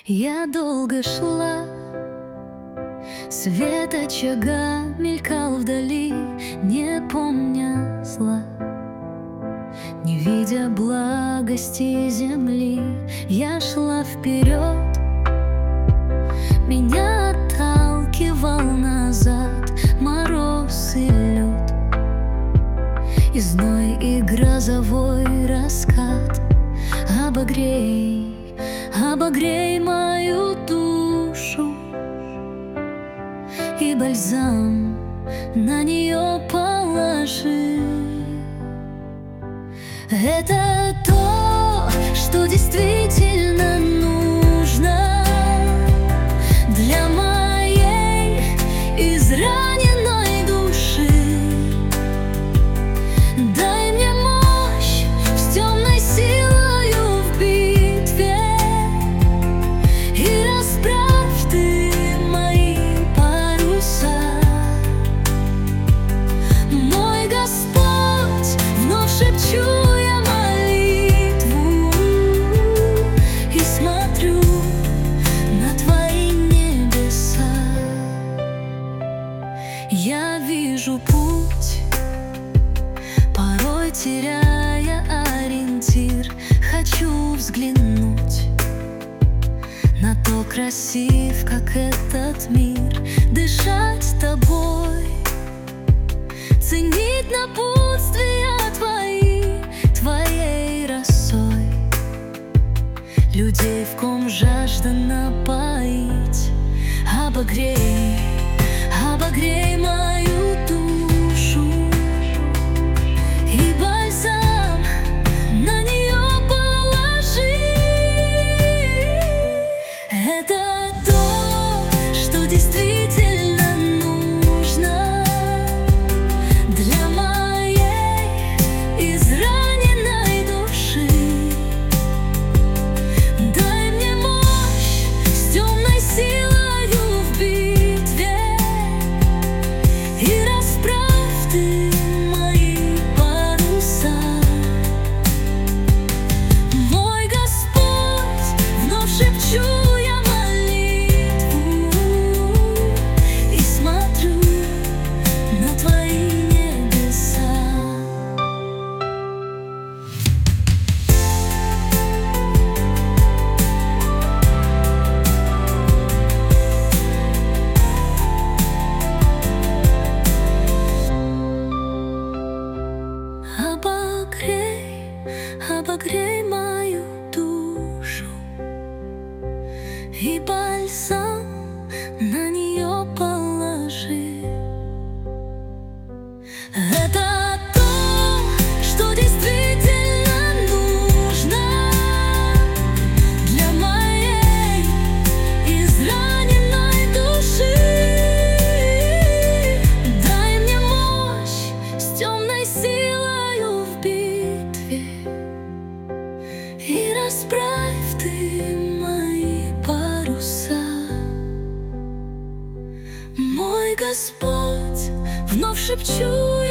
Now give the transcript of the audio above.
Я долго шла, свет очага мелькал вдали, не помня зла. Не видя благости земли, я шла вперед. Меня отталкивал назад мороз и лед, и зной, и грозовой раскат. Обогрей, обогрей мою душу, и бальзам на нее положи. Это то, что действительно нужно для моей израненной души. Дай мне мощь с темной силою в битве, и расправь ты мои паруса. Мой Господь, вновь шепчу я вижу путь, порой теряя ориентир. Хочу взглянуть на то, красив, как этот мир. Дышать тобой, ценить напутствия твои, твоей росой. Людей, в ком жажда напоить. Обогрей, обогрей мою душу, и бальзам на нее положи. Это то, что действительно нужно для моей израненной души. Дай мне мощь с темной силой в битве, и расправь ты мои паруса. Мой Господь, вновь шепчу я молитву, и смотрю на твои небеса. Обогрей, обогрей мою душу, и бальзам на нее положи. Это то, что действительно нужно для моей израненной души. Дай мне мощь с темной силою в битве, и расправь ты мои паруса. Мой Господь, вновь шепчу